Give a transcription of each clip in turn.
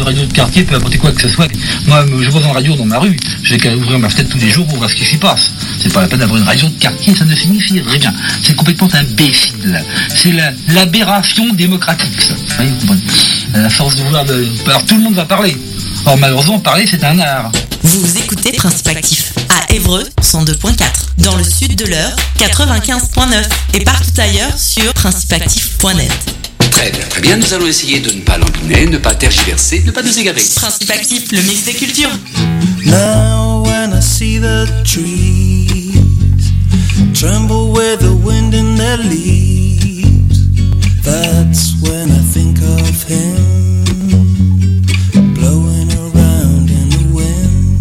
radio de quartier peut apporter quoi que ce soit. Moi, je vois une radio dans ma rue, j'ai qu'à ouvrir ma fenêtre tous les jours pour voir ce qui s'y passe. C'est pas la peine d'avoir une radio de quartier, ça ne signifie rien. C'est complètement imbécile. C'est l'aberration démocratique, ça. Vous comprenez ? À force de vouloir alors tout le monde va parler. Or malheureusement, parler, c'est un art. Vous écoutez Principe Actif à Évreux 102.4, dans le sud de l'Eure 95.9 et partout ailleurs sur principeactif.net. Très bien, nous allons essayer de ne pas lambiner, ne pas tergiverser, ne pas nous égarer. Principe Actif, le mix des cultures. Now when I see the trees tremble with the wind in their leaves, that's when I think of him blowing around in the wind.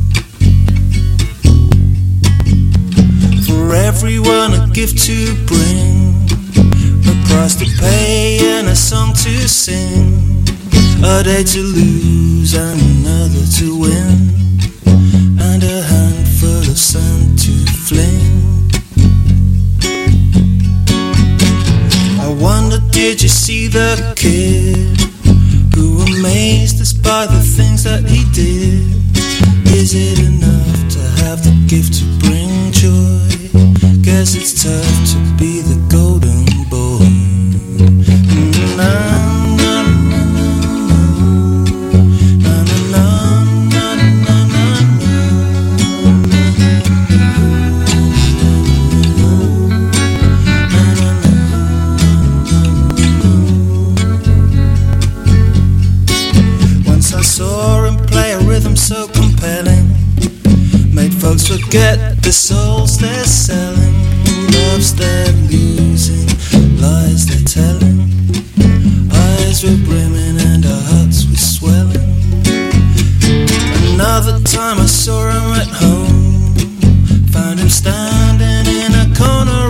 For everyone a gift to bring, a price to pay and a song to sing, a day to lose and another to win, and a handful of sand to fling. I wonder, did you see the kid who amazed us by the things that he did? Is it enough to have the gift to bring joy? Guess it's tough to be the golden boy. So compelling, made folks forget the souls they're selling, loves they're losing, lies they're telling. Eyes were brimming and our hearts were swelling. Another time I saw him at home, found him standing in a corner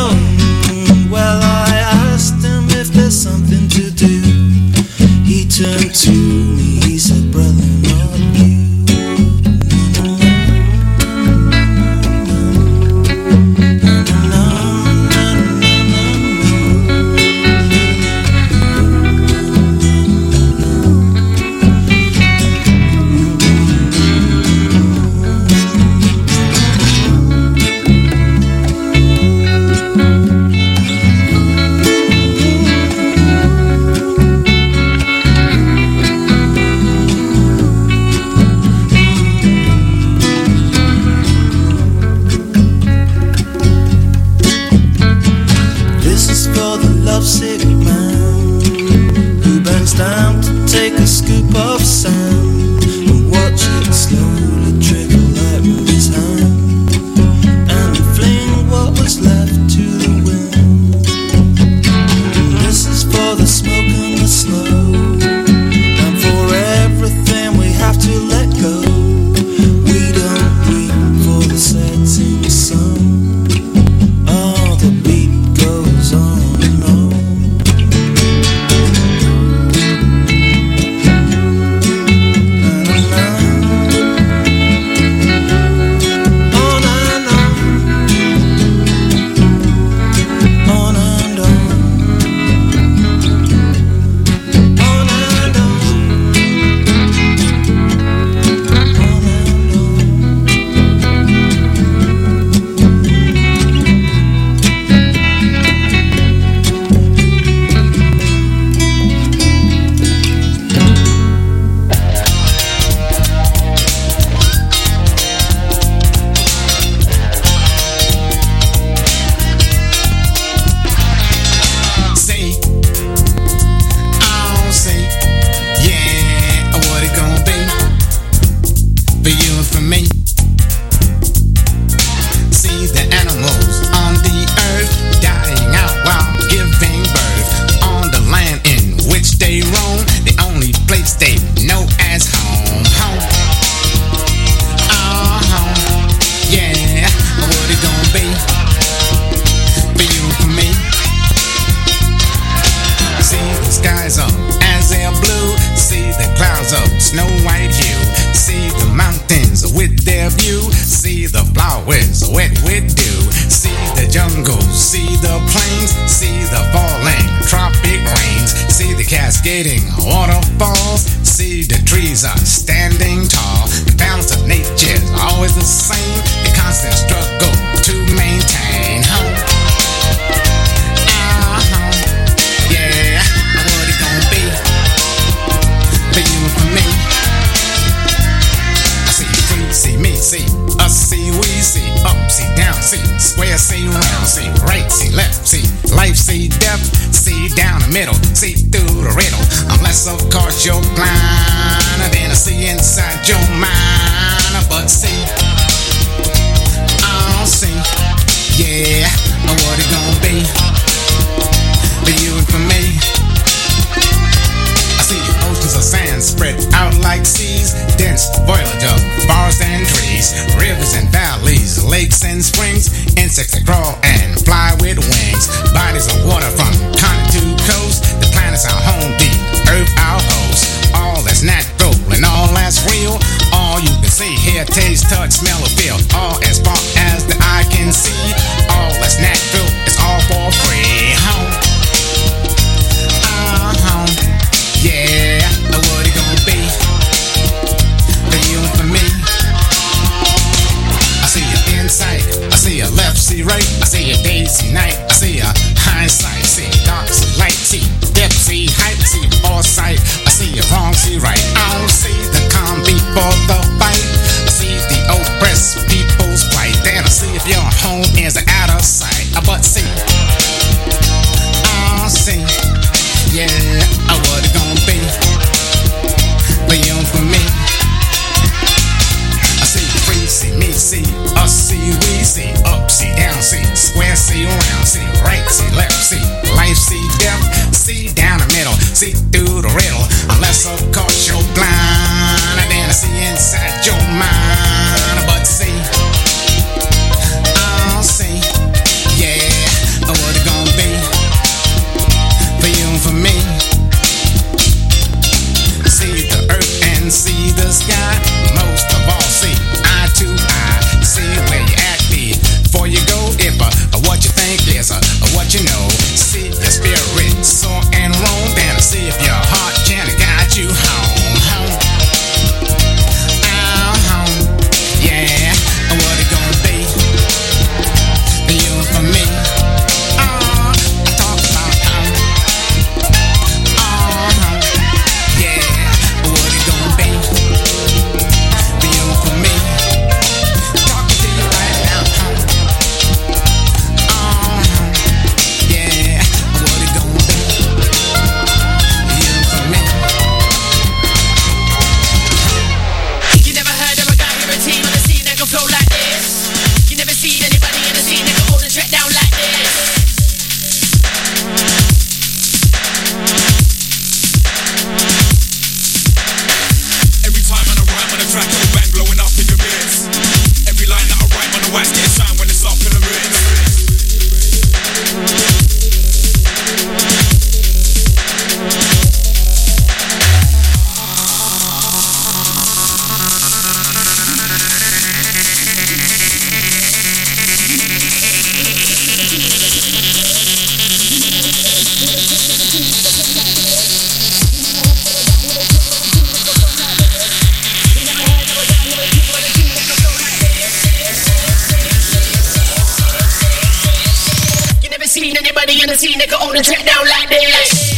alone. Well, I asked him if there's something to do. He turned to me, he said, brother, not you. Cascading waterfalls, see the trees are standing tall. The balance of nature is always the same. The constant struggle to maintain home. Yeah, what it gonna be for you and for me? I see free, see me, see us, see we, see up, see down, see square, see round, see right, see left, see life, see death, see down the middle, see through the riddle. Unless of course you're blind, then I see inside your mind. But see, I'll see, yeah, what it gonna be for you and for me. I see oceans of sand spread out like seas, dense foliage of forests and trees, rivers and valleys, lakes and springs, insects that crawl and fly with wings, bodies of water from continent to coast. The planet's our home, the earth our host. All that's natural and all that's real. All you can see, hear, taste, touch, smell, or feel. All as far as the eye can see. All that's natural, it's all for free. Yeah, what it gonna be for you and for me? I see your insight, I see your left, see right, I see your day, see night, I see your hindsight, see dark, see light, see depth, see height, see foresight, I see your wrong, see right. I don't see the calm before the fight. I see the oppressed people's plight. Then I see if your home is out of sight. But see, I'll see, yeah, what it gonna be for you and for me. I see free, see me, see us, see we, see up, see down, see square, see round, see right, see left, see life, see death, see down the middle, see through the riddle. Unless of course you're blind, and then I see inside your mind. But see, I'll see, yeah, what it gonna be for you and for me. See the earth and see the sky. Most of all, see eye to eye. See where you at before you go. If what you think is what you know. See your spirit soar and roam. Then see if your heart can guide you home. Home. Yeah, what it gonna be for you and for me? I talk about home. Yeah, what it gonna be for you and for me? Talking to you right now. Yeah, what it gonna be for you and for me? You never heard of a guy in a team on the scene that can flow like this. You never seen anybody in the scene that can hold a track down like this. Every time when I rhyme on the track, it'll bang blowing up in your ears. Every line that I write on the wax gets shine when it's up in the mix. You never seen anybody in the scene that can hold a track down like this.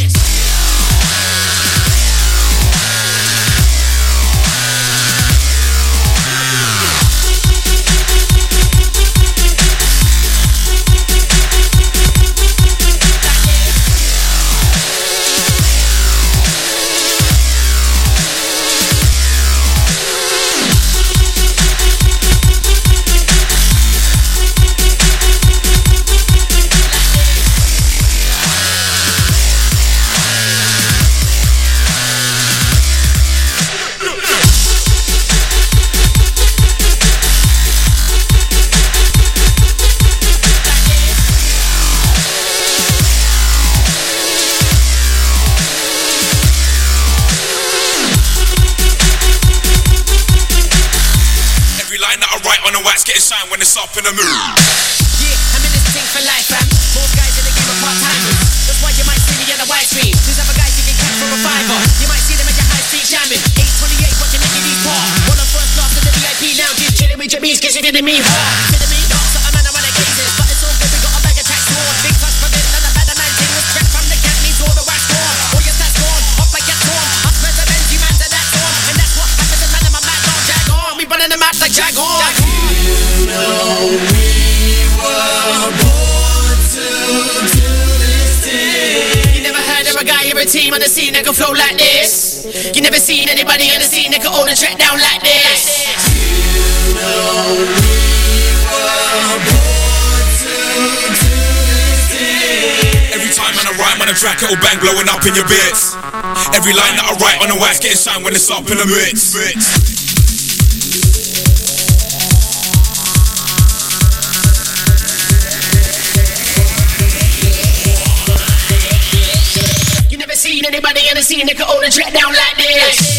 Getting shine when it's up in the mood. Yeah, I'm in this thing for life, fam. Most guys in the game are part-timers. That's why you might see me on the widescreen. These other guys you can catch from a fiver. You might see them at your high street jamming. 828, watching the DD's part. One of first class in the VIP lounges, chilling with your beats, cause you didn't mean hard. Didn't mean dark, so a man around the cases. But it's all good, we got a bag of tax on. Big touch for this, and the bad man thing was checked from the cat, needs all the wax gone. All your stats gone, hop like your torn. Us men the Benz, you man to that torn. And that's what happens, and none of my mad don't jag on. We running the map like jag on. You know we were born to do this thing. You never heard of a guy or a team on the scene that can flow like this. You never seen anybody on the scene that can hold a track down like this. You know we were born to do this thing. Every time man I rhyme on a track, it'll bang blowing up in your bits. Every line that I write on the wax getting shine when it's up in the mix. You never seen anybody in the scene that can hold a track down like this.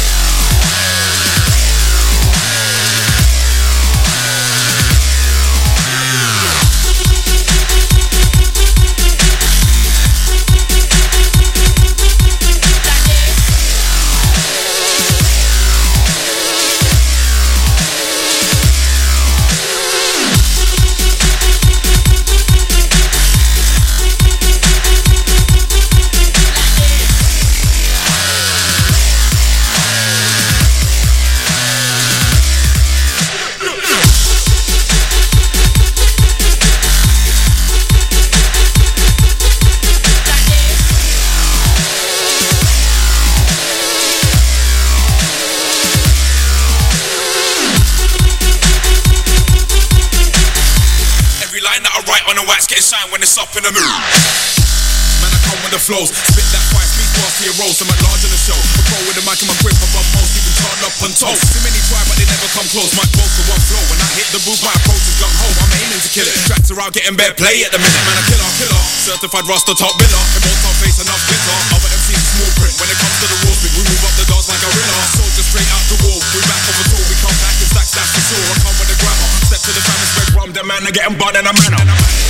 When it's up in the mood, man, I come with the flows, spit that fire, speak fast to your rolls. I'm at large on the show, I roll with the mic and my grip above most, even turn up on toast. Too many try, but they never come close. My both for one flow. When I hit the booth, my approach is gung ho. I'm aiming to kill it. Tracks around getting bare play at the minute, man. A killer, certified roster top biller. In both top face enough glitter. Other MCs small print. When it comes to the raw speed, we move up the dance like a gorilla. Soldier straight out the wall. We back off a tour, we come back and stacks, that's for sure. I come with the grammar. Step to the fan and spread rum. That man, I getting bud in a manner.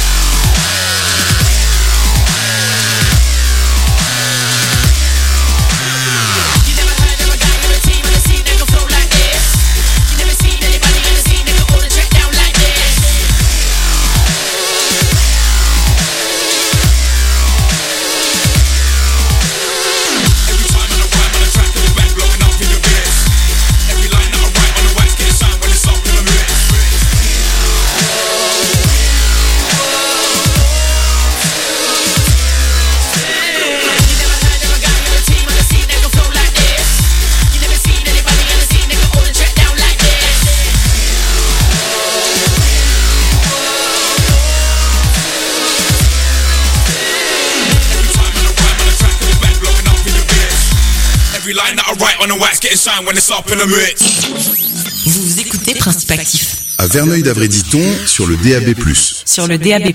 On the wax getting shine when it's up in the mix. Vous écoutez Principe Actif. À Verneuil-d'Avray-Ditton sur le DAB+. Sur le DAB+.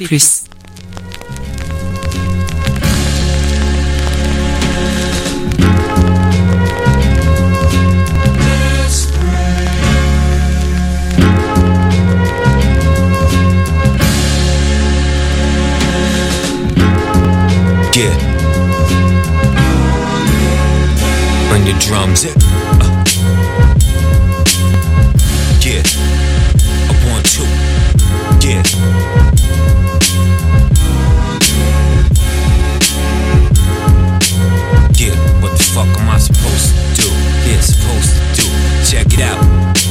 Yeah. Bring the drums in. Yeah. A 1, 2. Yeah. Yeah. What the fuck am I supposed to do? Yeah, supposed to do. Check it out.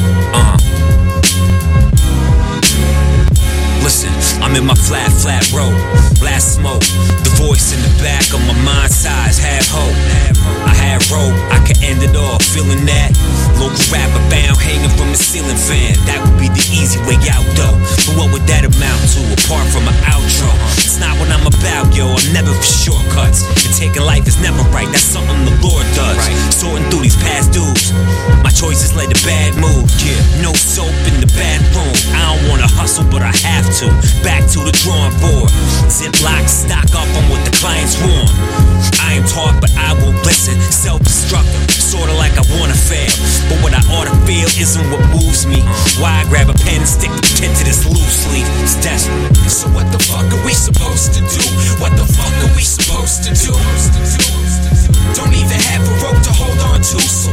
Listen, I'm in my flat road. Blast smoke. The voice in the back of my mind size. Have hope. I had rope. I could end it all. Feeling that. Local rapper bound hanging from a ceiling fan. That would be the easy way out though. But what would that amount to apart from an outro? It's not what I'm about, yo. I'm never for shortcuts. And taking life is never right. That's something the Lord does. Sorting through these past dues. My choices led to bad moves. Yeah. No soap in the bathroom. I don't wanna hustle, but I have to. Back to the drawing board. Ziploc, stock up on what the clients want. I am taught, but I won't listen. Self-destructive, sorta like I wanna fail. But what I ought to feel isn't what moves me. Why I grab a pen and stick the pen to this loose leaf? It's desperate. So what the fuck are we supposed to do? What the fuck are we supposed to do? Don't even have a rope to hold on to.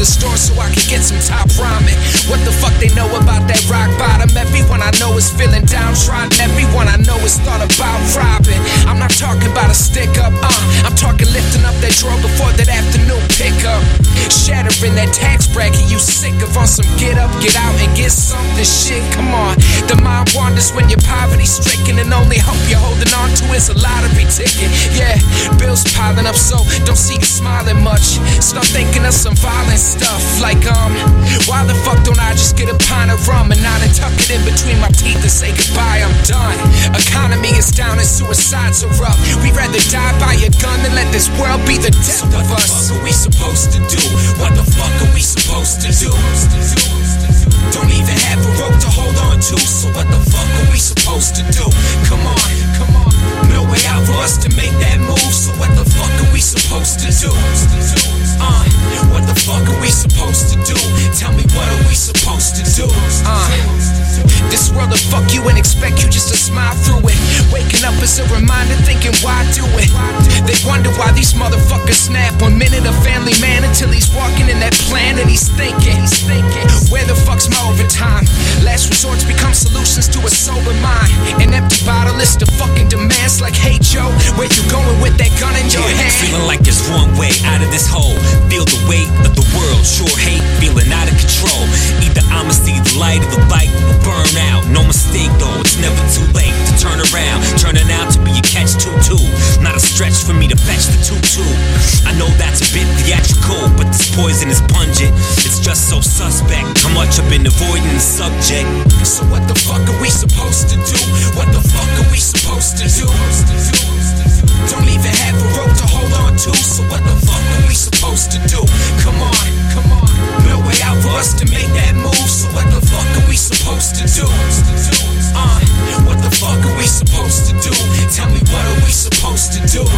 store so I can get some top ramen. What the fuck they know about that rock bottom? Everyone I know is feeling downtrodden. Everyone I know is thought about robbing. I'm not talking about a stick up, I'm talking lifting up that drawer before that afternoon pickup. Shattering that tax bracket you sick of on some get up, get out and get something shit. Come on, the mind wanders when you're poverty stricken and only hope you're holding on to is a lottery ticket. Yeah, bills piling up so don't see you smiling much. Start thinking of some violent stuff like why the fuck don't I just get a pint of rum and not tuck it in between my teeth and say goodbye, I'm done. Economy is down and suicides are up. We'd rather die by a gun than let this world be the death of us. What the fuck are we supposed to do? What the fuck are we supposed to do? Don't even have a rope to hold on to, so what the fuck are we supposed to do? Come on, come on. No way out for us to make that move, so what the fuck are we supposed to do? What the fuck are we supposed to do? Tell me what are we supposed to do? This world will fuck you and expect you just to smile through it. Waking up is a reminder thinking why do it? They wonder why these motherfuckers snap. 1 minute a family man until he's walking in that plan and he's thinking where the fuck's my overtime? Last resorts become solutions to a sober mind. An empty bottle list of fucking demands like, hey Joe, where you going with that gun in your hand? Feeling like there's one way out of this hole. Feel the weight of the world, sure hate, feeling out of control. Either I'ma see the light of the light or burn out. No mistake though, it's never too late to turn around. Turning out to be a catch-22. Not a stretch for me to fetch the 2-2. I know that's a bit theatrical, but this poison is pungent. It's just so suspect how much I've been avoiding the subject. So what the fuck are we supposed to do? What the fuck are we supposed to do? Don't even have a rope to hold on to, so what the fuck are we supposed to do? Come on, come on. No way out for us to make that move, so what the fuck are we supposed to do? What the fuck are we supposed to do? Tell me what are we supposed to do?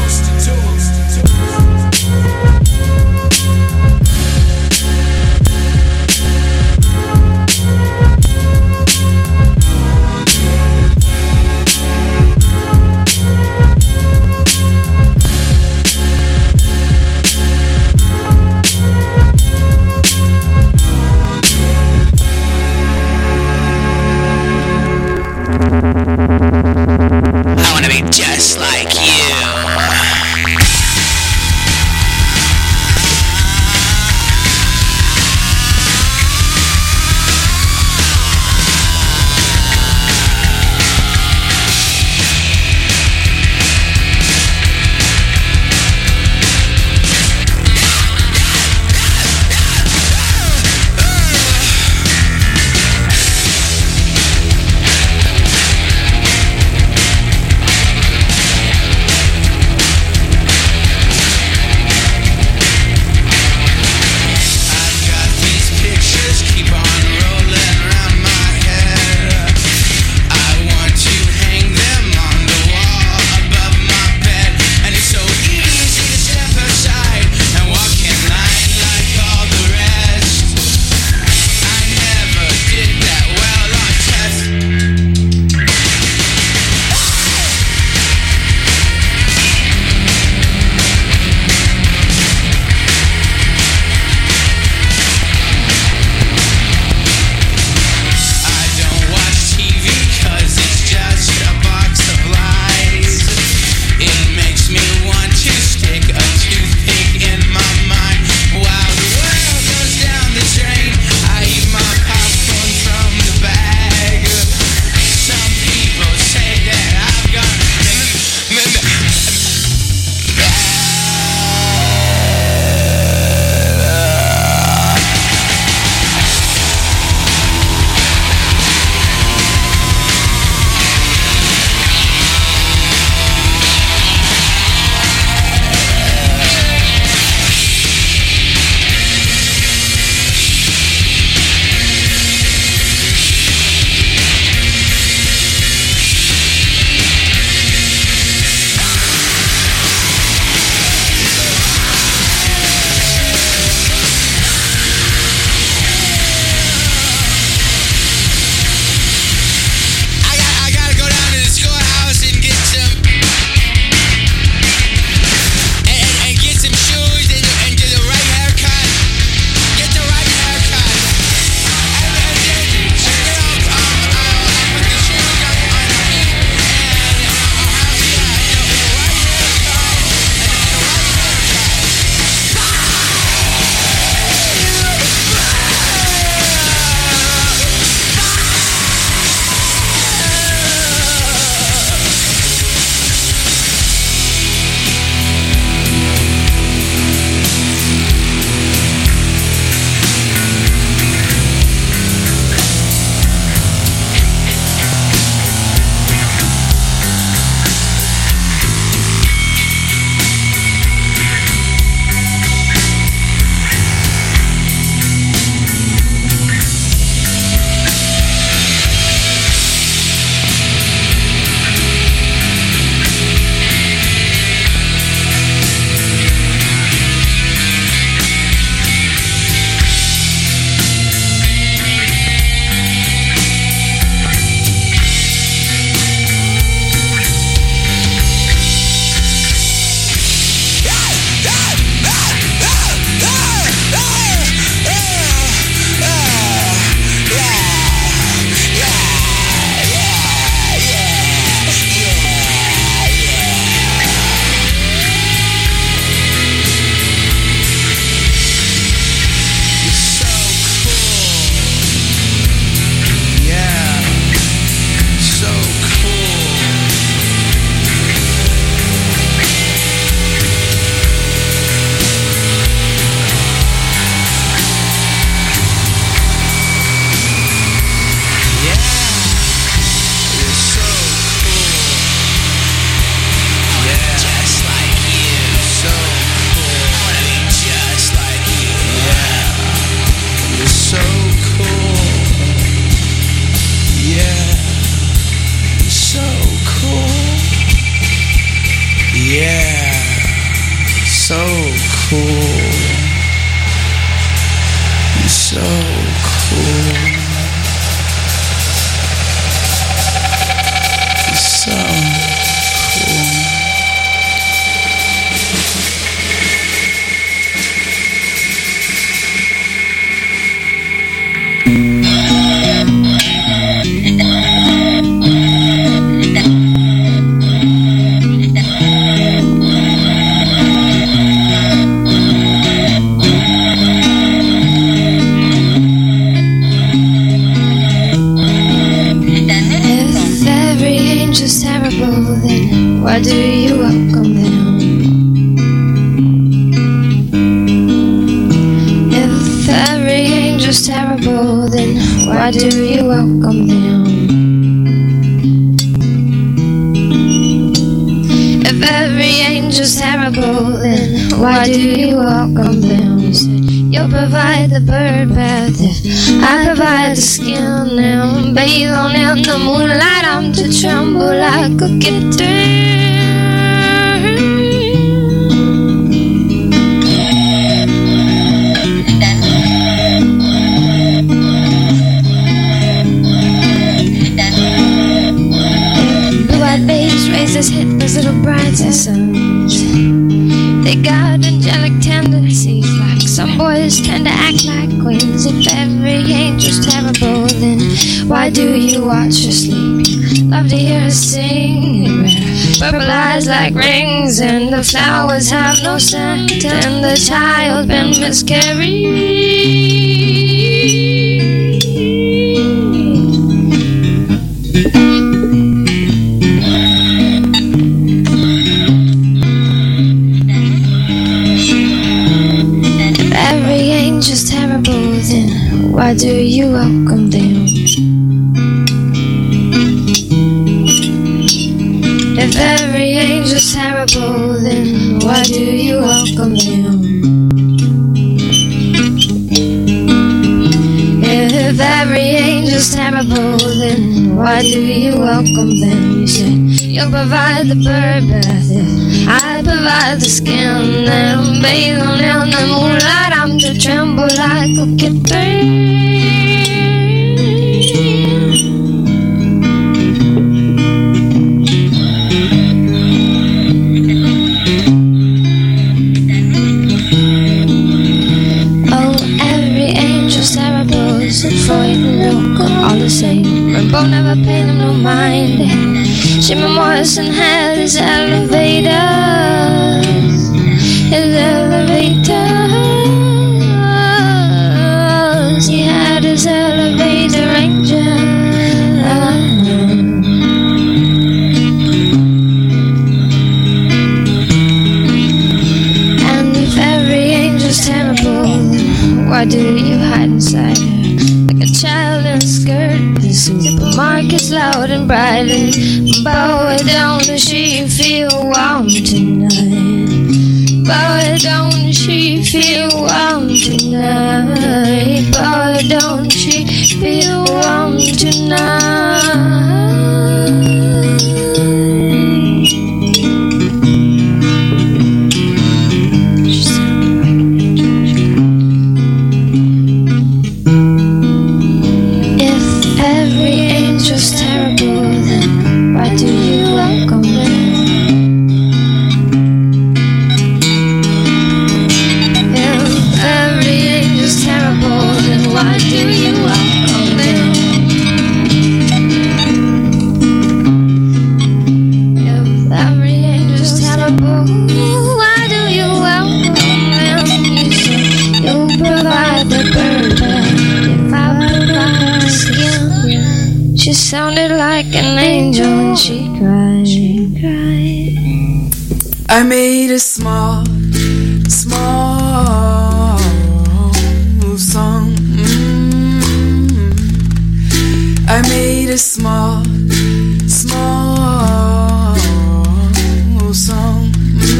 so cool. You're so cool. You're so cool. Why do you welcome them? If every angel's terrible, then why do you welcome them? If every angel's terrible, then why do you welcome them? You said you'll provide the bird bath if I provide the skin. Now bathe on in the moonlight, I'm to tremble like a kitten. Hit those little bright sons. They got angelic tendencies, like some boys tend to act like queens. If every angel's terrible, then why do you watch her sleep? Love to hear her sing. Purple eyes like rings, and the flowers have no scent, and the child been miscarried. Why do you welcome them? If every angel's terrible, then why do you welcome them? If every angel's terrible, then why do you welcome them? You said you'll provide the bird bath if I provide the skin. And bathe on in the moonlight, I'm to tremble like a kitten. All the same, Rainbow never paid him no mind. Jimmy Morrison had his elevators, he had his elevator angel. And if every angel's terrible, why do you hide inside her? A child in a skirt, the supermarket's loud and bright, and bow it down, does she feel warm tonight? Bow it down, does she feel warm tonight? Bow it down, does she feel warm tonight? She sounded like an angel when she cried. I made a small song. I made a small song.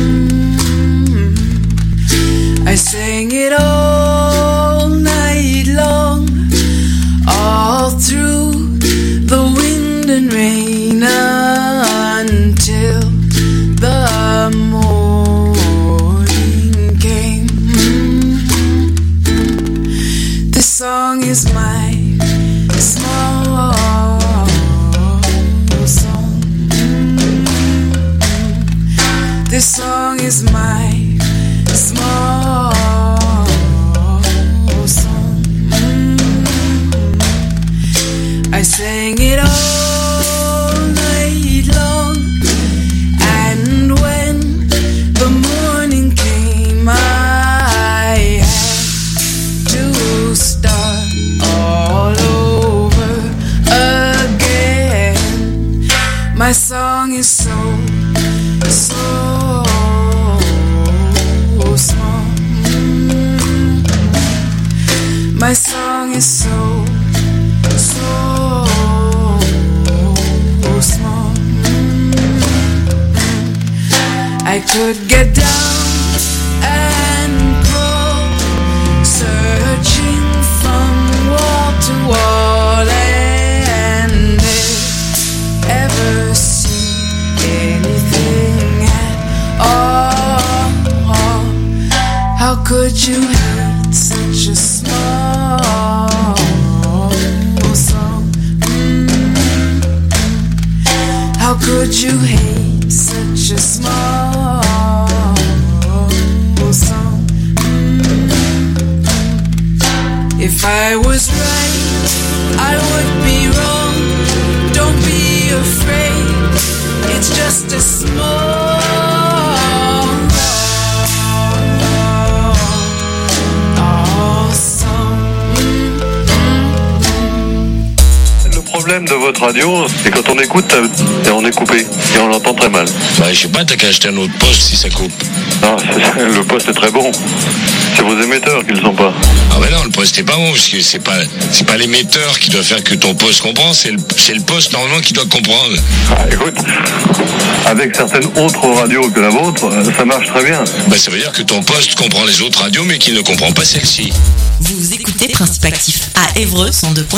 I sang it all night long, all through the wind and rain until the morning. is my small song. I sang it all night long, and when the morning came, I had to start all over again. My song is so small. My song is so small. I could get down and pull, searching from wall to wall, and ever see anything at all. How could you hate such a small song? How could you hate such a small song? If I was right, I would be wrong. Don't be afraid, it's just a small Le problème de votre radio, c'est quand on écoute et on est coupé et on l'entend très mal. Bah je sais pas, t'as qu'à acheter un autre poste si ça coupe. Non, le poste est très bon. C'est vos émetteurs qui le sont pas. Ah bah non, le poste est pas bon parce que c'est pas l'émetteur qui doit faire que ton poste comprend, c'est le poste normalement qui doit comprendre. Ah, écoute, avec certaines autres radios que la vôtre, ça marche très bien. Bah ça veut dire que ton poste comprend les autres radios mais qu'il ne comprend pas celle-ci. Vous écoutez Principe Actif à Évreux 102.4.